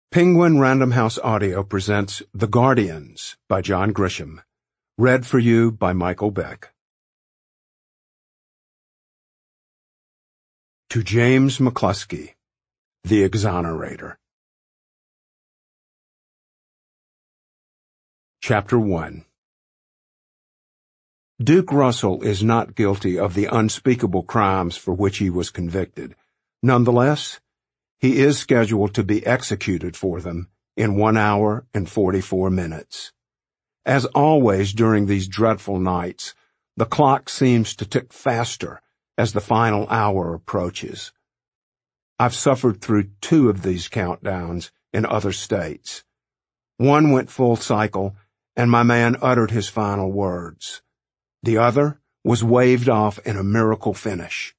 Penguin Random House Audio presents The Guardians by John Grisham. Read for you by Michael Beck. To James McCluskey, The Exonerator. Chapter 1. Duke Russell is not guilty of the unspeakable crimes for which he was convicted. Nonetheless, he is scheduled to be executed for them in 1 hour and 44 minutes. As always during these dreadful nights, the clock seems to tick faster as the final hour approaches. I've suffered through 2 of these countdowns in other states. One went full cycle, and my man uttered his final words. The other was waved off in a miracle finish.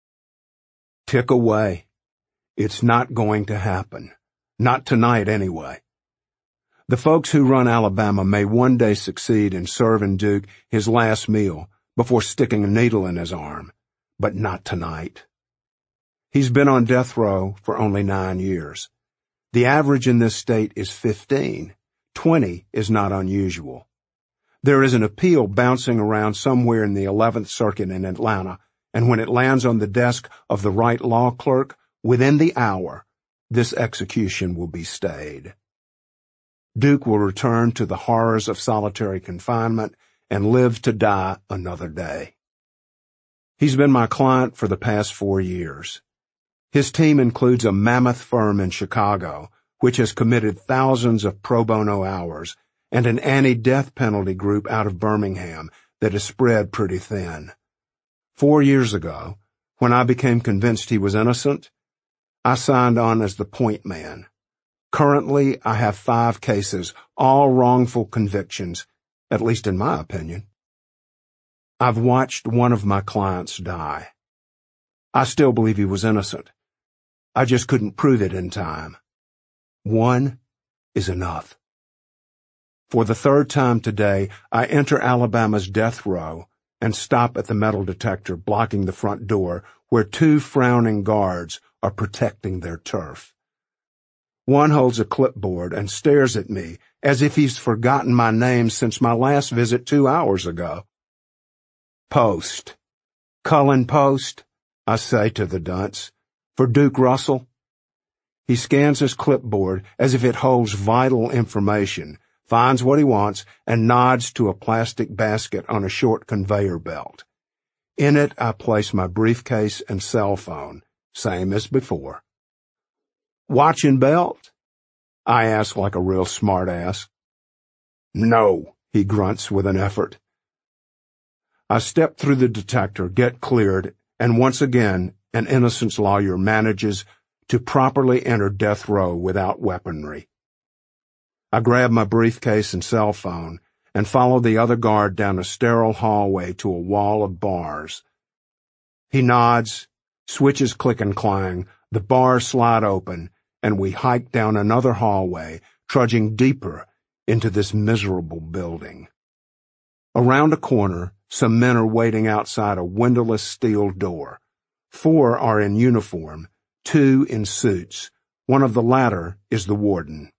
Tick away. It's not going to happen. Not tonight, anyway. The folks who run Alabama may one day succeed in serving Duke his last meal before sticking a needle in his arm, but not tonight. He's been on death row for only 9 years. The average in this state is 15. 20 is not unusual. There is an appeal bouncing around somewhere in the 11th Circuit in Atlanta, and when it lands on the desk of the right law clerk, within the hour, this execution will be stayed. Duke will return to the horrors of solitary confinement and live to die another day. He's been my client for the past 4 years. His team includes a mammoth firm in Chicago, which has committed thousands of pro bono hours, and an anti-death penalty group out of Birmingham that is spread pretty thin. 4 years ago, when I became convinced he was innocent, I signed on as the point man. Currently, I have 5 cases, all wrongful convictions, at least in my opinion. I've watched one of my clients die. I still believe he was innocent. I just couldn't prove it in time. 1 is enough. For the 3rd time today, I enter Alabama's death row and stop at the metal detector blocking the front door where 2 frowning guards are protecting their turf. One holds a clipboard and stares at me as if he's forgotten my name since my last visit 2 hours ago. Post. Cullen Post, I say to the dunce, for Duke Russell. He scans his clipboard as if it holds vital information, finds what he wants, and nods to a plastic basket on a short conveyor belt. In it, I place my briefcase and cell phone, same as before. Watch and belt? I ask like a real smart-ass. No, he grunts with an effort. I step through the detector, get cleared, and once again, an innocence lawyer manages to properly enter death row without weaponry. I grab my briefcase and cell phone and follow the other guard down a sterile hallway to a wall of bars. He nods, switches click and clang, the bars slide open, and we hike down another hallway, trudging deeper into this miserable building. Around a corner, some men are waiting outside a windowless steel door. 4 are in uniform, 2 in suits. One of the latter is the warden.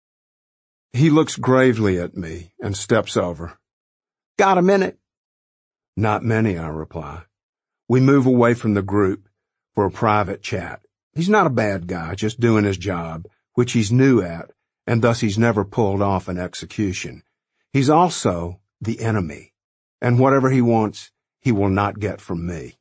He looks gravely at me and steps over. Got a minute? Not many, I reply. We move away from the group for a private chat. He's not a bad guy, just doing his job, which he's new at, and thus he's never pulled off an execution. He's also the enemy, and whatever he wants, he will not get from me.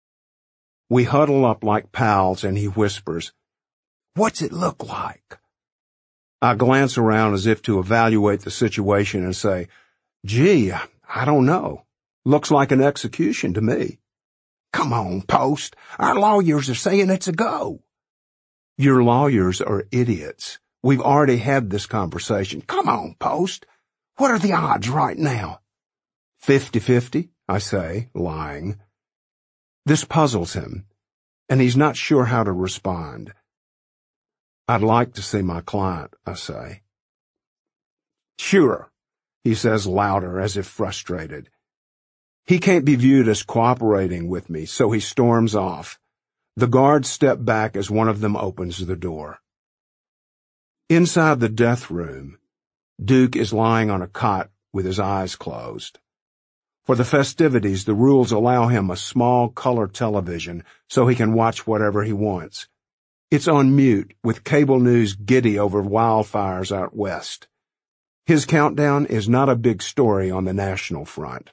We huddle up like pals, and he whispers, What's it look like? I glance around as if to evaluate the situation and say, Gee, I don't know. Looks like an execution to me. Come on, Post. Our lawyers are saying it's a go. Your lawyers are idiots. We've already had this conversation. Come on, Post. What are the odds right now? 50-50, I say, lying. This puzzles him, and he's not sure how to respond. I'd like to see my client, I say. Sure, he says louder as if frustrated. He can't be viewed as cooperating with me, so he storms off. The guards step back as one of them opens the door. Inside the death room, Duke is lying on a cot with his eyes closed. For the festivities, the rules allow him a small color television so he can watch whatever he wants. It's on mute, with cable news giddy over wildfires out west. His countdown is not a big story on the national front.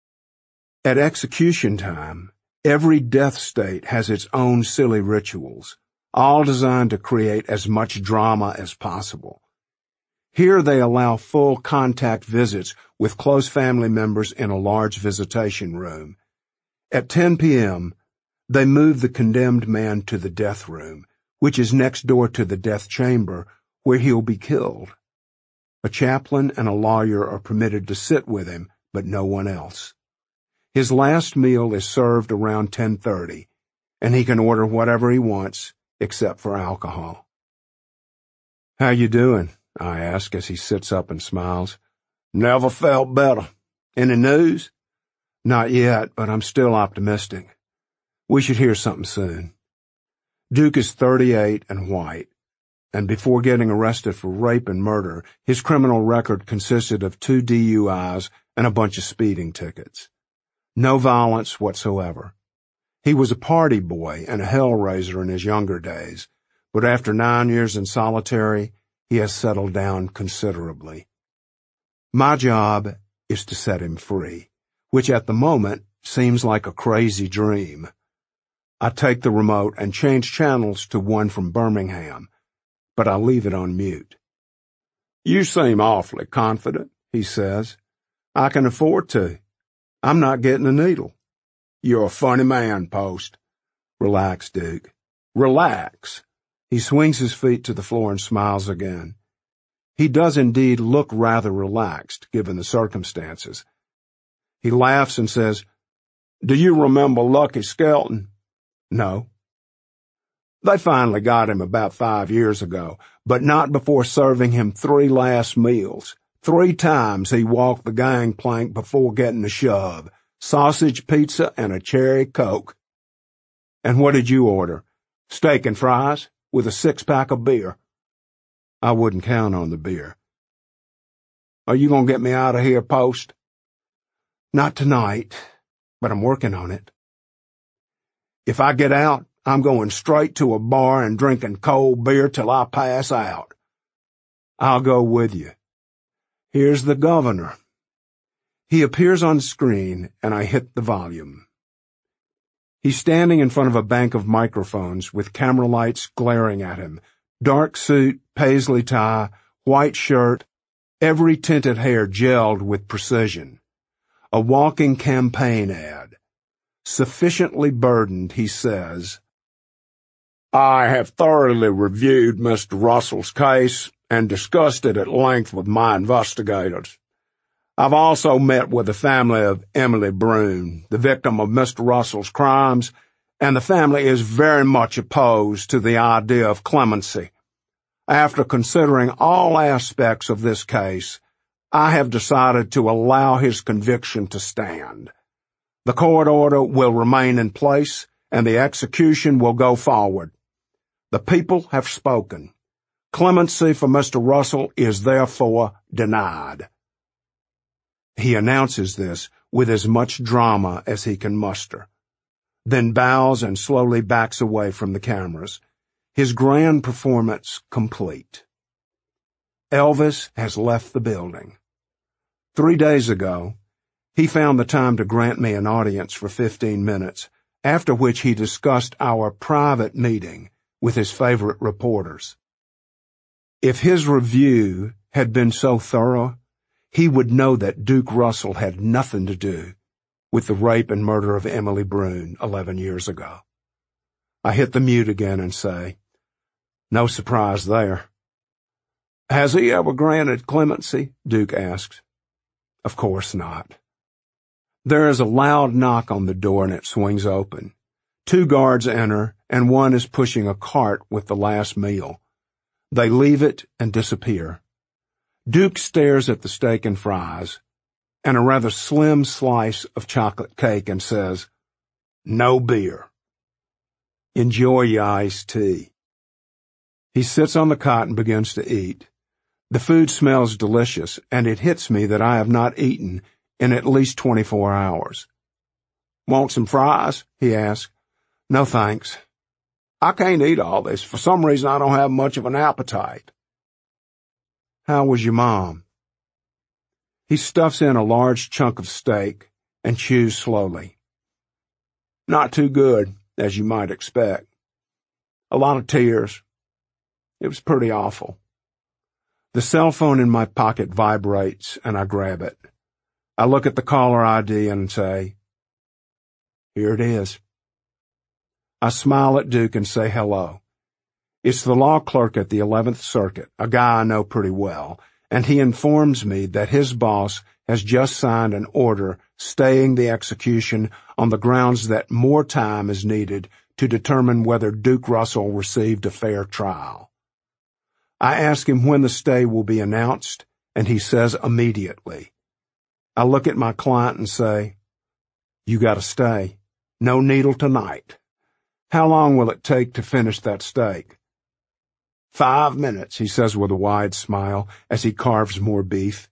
At execution time, every death state has its own silly rituals, all designed to create as much drama as possible. Here they allow full contact visits with close family members in a large visitation room. At 10 p.m., they move the condemned man to the death room, which is next door to the death chamber, where he'll be killed. A chaplain and a lawyer are permitted to sit with him, but no one else. His last meal is served around 10:30, and he can order whatever he wants, except for alcohol. "How you doing?" I ask as he sits up and smiles. "Never felt better. Any news?" "Not yet, but I'm still optimistic. We should hear something soon." Duke is 38 and white, and before getting arrested for rape and murder, his criminal record consisted of 2 DUIs and a bunch of speeding tickets. No violence whatsoever. He was a party boy and a hellraiser in his younger days, but after 9 years in solitary, he has settled down considerably. My job is to set him free, which at the moment seems like a crazy dream. I take the remote and change channels to one from Birmingham, but I leave it on mute. "You seem awfully confident," he says. "I can afford to. I'm not getting a needle." "You're a funny man, Post." "Relax, Duke. Relax." He swings his feet to the floor and smiles again. He does indeed look rather relaxed, given the circumstances. He laughs and says, "Do you remember Lucky Skelton?" "No." "They finally got him about 5 years ago, but not before serving him 3 last meals. 3 times he walked the gangplank before getting a shove, sausage pizza and a cherry Coke." "And what did you order?" "Steak and fries, with a 6-pack of beer." "I wouldn't count on the beer." "Are you gonna get me out of here, Post?" "Not tonight, but I'm working on it." "If I get out, I'm going straight to a bar and drinking cold beer till I pass out." "I'll go with you. Here's the governor." He appears on screen, and I hit the volume. He's standing in front of a bank of microphones with camera lights glaring at him. Dark suit, paisley tie, white shirt, every tinted hair gelled with precision. A walking campaign ad. Sufficiently burdened, he says, "I have thoroughly reviewed Mr. Russell's case and discussed it at length with my investigators. I've also met with the family of Emily Brune, the victim of Mr. Russell's crimes, and the family is very much opposed to the idea of clemency. After considering all aspects of this case, I have decided to allow his conviction to stand. The court order will remain in place, and the execution will go forward. The people have spoken. Clemency for Mr. Russell is therefore denied." He announces this with as much drama as he can muster, then bows and slowly backs away from the cameras, his grand performance complete. Elvis has left the building. 3 days ago, he found the time to grant me an audience for 15 minutes, after which he discussed our private meeting with his favorite reporters. If his review had been so thorough, he would know that Duke Russell had nothing to do with the rape and murder of Emily Brune 11 years ago. I hit the mute again and say, "No surprise there." "Has he ever granted clemency?" Duke asks. "Of course not." There is a loud knock on the door and it swings open. 2 guards enter, and one is pushing a cart with the last meal. They leave it and disappear. Duke stares at the steak and fries, and a rather slim slice of chocolate cake and says, "No beer." "Enjoy your iced tea." He sits on the cot and begins to eat. The food smells delicious, and it hits me that I have not eaten in at least 24 hours. "Want some fries?" he asks. "No, thanks. I can't eat all this. For some reason, I don't have much of an appetite." "How was your mom?" He stuffs in a large chunk of steak and chews slowly. "Not too good, as you might expect. A lot of tears. It was pretty awful." The cell phone in my pocket vibrates, and I grab it. I look at the caller ID and say, "Here it is." I smile at Duke and say hello. It's the law clerk at the 11th Circuit, a guy I know pretty well, and he informs me that his boss has just signed an order staying the execution on the grounds that more time is needed to determine whether Duke Russell received a fair trial. I ask him when the stay will be announced, and he says immediately. I look at my client and say, "You got to stay. No needle tonight. How long will it take to finish that steak?" 5 minutes, he says with a wide smile as he carves more beef.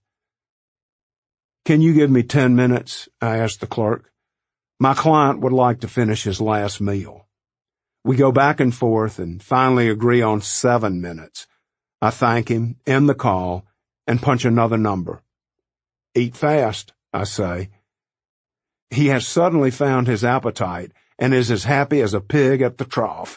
"Can you give me 10 minutes?" I ask the clerk. My client would like to finish his last meal. We go back and forth and finally agree on 7 minutes. I thank him, end the call, and punch another number. "Eat fast," I say. He has suddenly found his appetite and is as happy as a pig at the trough.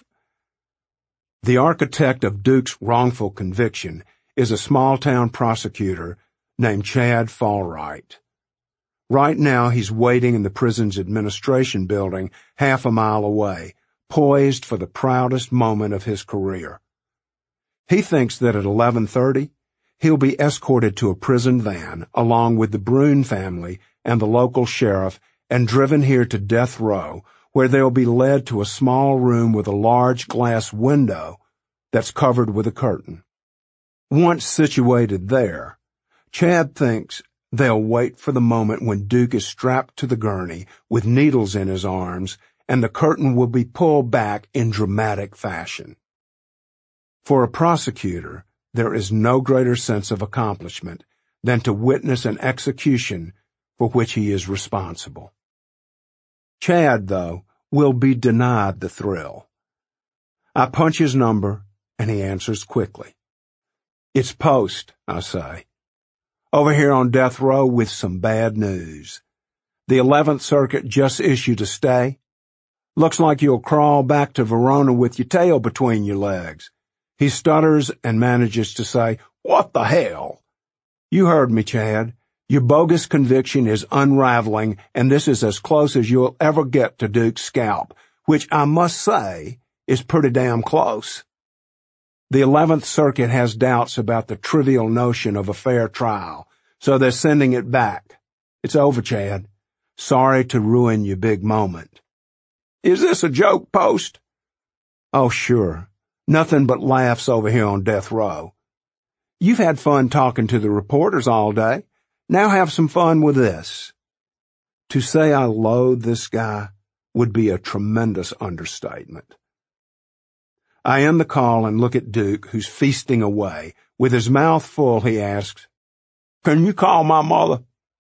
The architect of Duke's wrongful conviction is a small-town prosecutor named Chad Fallwright. Right now he's waiting in the prison's administration building half a mile away, poised for the proudest moment of his career. He thinks that at 11:30, he'll be escorted to a prison van along with the Brune family and the local sheriff and driven here to death row, where they'll be led to a small room with a large glass window that's covered with a curtain. Once situated there, Chad thinks they'll wait for the moment when Duke is strapped to the gurney with needles in his arms and the curtain will be pulled back in dramatic fashion. For a prosecutor, there is no greater sense of accomplishment than to witness an execution for which he is responsible. Chad, though, will be denied the thrill. I punch his number, and he answers quickly. "It's Post," I say. "Over here on death row with some bad news. The 11th Circuit just issued a stay. Looks like you'll crawl back to Verona with your tail between your legs." He stutters and manages to say, "What the hell?" "You heard me, Chad. Your bogus conviction is unraveling, and this is as close as you'll ever get to Duke's scalp, which I must say is pretty damn close. The 11th Circuit has doubts about the trivial notion of a fair trial, so they're sending it back. It's over, Chad. Sorry to ruin your big moment." "Is this a joke, Post?" "Oh, sure. Nothing but laughs over here on death row. You've had fun talking to the reporters all day. Now have some fun with this." To say I loathe this guy would be a tremendous understatement. I end the call and look at Duke, who's feasting away. With his mouth full, he asks, "Can you call my mother?"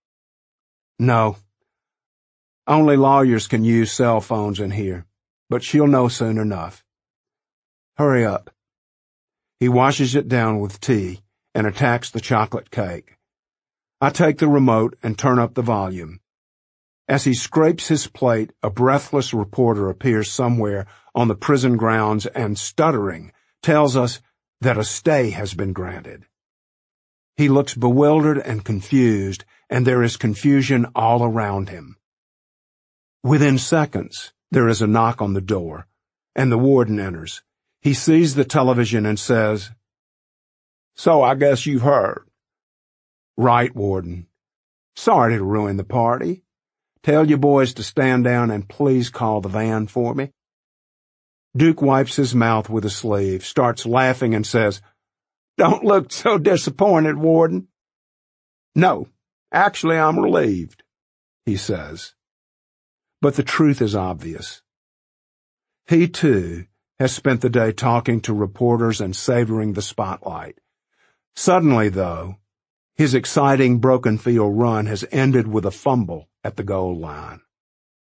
"No. Only lawyers can use cell phones in here, but she'll know soon enough. Hurry up." He washes it down with tea and attacks the chocolate cake. I take the remote and turn up the volume. As he scrapes his plate, a breathless reporter appears somewhere on the prison grounds and, stuttering, tells us that a stay has been granted. He looks bewildered and confused, and there is confusion all around him. Within seconds, there is a knock on the door, and the warden enters. He sees the television and says, "So I guess you've heard." "Right, Warden. Sorry to ruin the party. Tell your boys to stand down and please call the van for me." Duke wipes his mouth with a sleeve, starts laughing, and says, "Don't look so disappointed, Warden." "No, actually I'm relieved," he says. But the truth is obvious. He, too, has spent the day talking to reporters and savoring the spotlight. Suddenly, though, his exciting broken field run has ended with a fumble at the goal line.